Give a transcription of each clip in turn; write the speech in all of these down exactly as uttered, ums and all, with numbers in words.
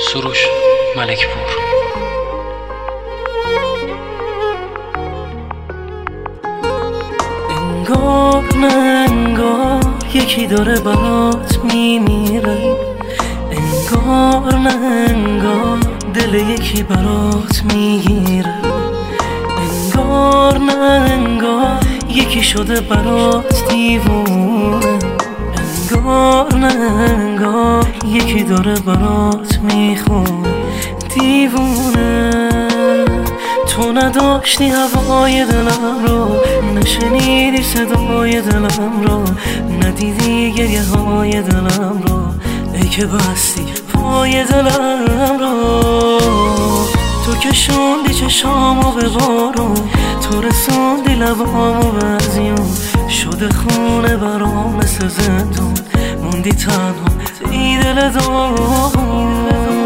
سروش ملک پور. انگار نه انگار یکی داره برات میمیره، انگار نه انگار دل یکی برات میگیره، انگار نه انگار یکی شده برات دیوونه، انگار نه انگار یکی داره برات میخونه دیوونه. تو نداشتی هوای دلم رو، نشنیدی صدای دلم رو، ندیدی گریه های دلم رو، ای که بستی پای دلم رو. تو کشوندی چشامو به بارون، تو رسوندی لبامو به ازیون، شده خونه برام مثل زندون، موندی تنها ای دل داغون.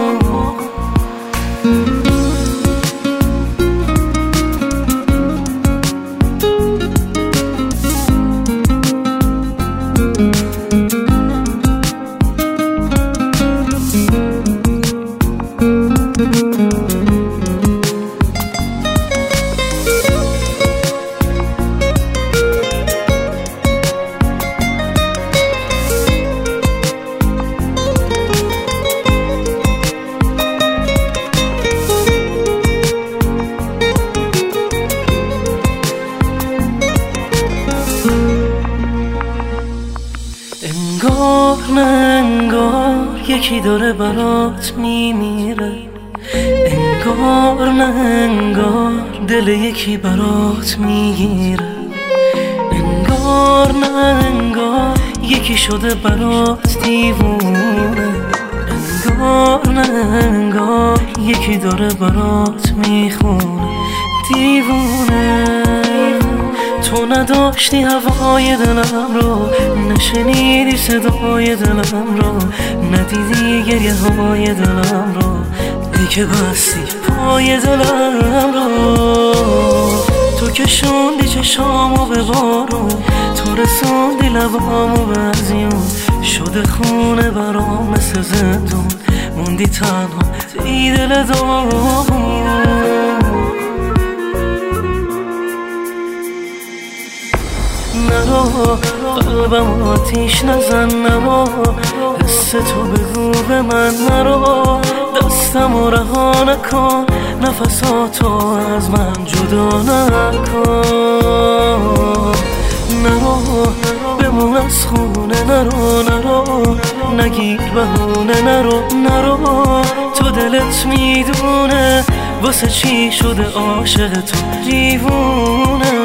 انگار نه انگار یکی داره برات میمیره، انگار نه انگار دل یکی برات میگیره، انگار نه انگار یکی شده برات دیوونه، انگار نه انگار یکی داره برات میخونه دیوونه. تو نداشتی هوای دلم رو، نشنیدی صدای دلم رو، ندیدی گریه های دلم رو، ای که بستی پای دلم رو. تو کشوندی چشامو به بارون، تو رسوندی لبامو به ازیون، شده خونه برام مثل زندون، موندی تنها ای دل داغون. نرو قلبم آتیش نزن، نرو حس تو بگو به من، نرو دستم و رها نکن، نفساتو از من جدا نکن، نرو بمون از خونه، نرو نرو نگیر بهونه، نرو نرو تو دلت میدونه واسه چی شده عاشق تو دیوونه.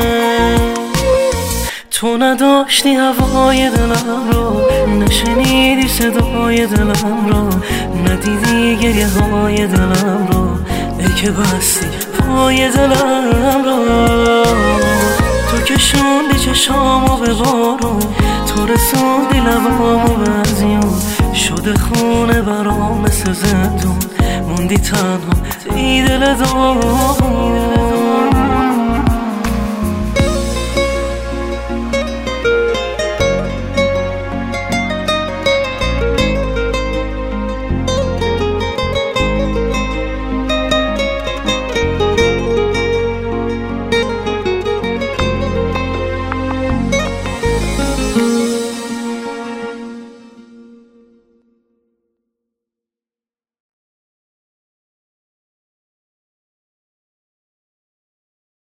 تو نداشتی هوای دلم رو، نشنیدی صدای دلم رو، ندیدی گریه های دلم رو، ای که بستی پای دلم رو. تو کشوندی چشامو به بارون، تو رسوندی لبامو به ازیون، شده خونه برام مثل زندون، موندی تنها ای دل داغون.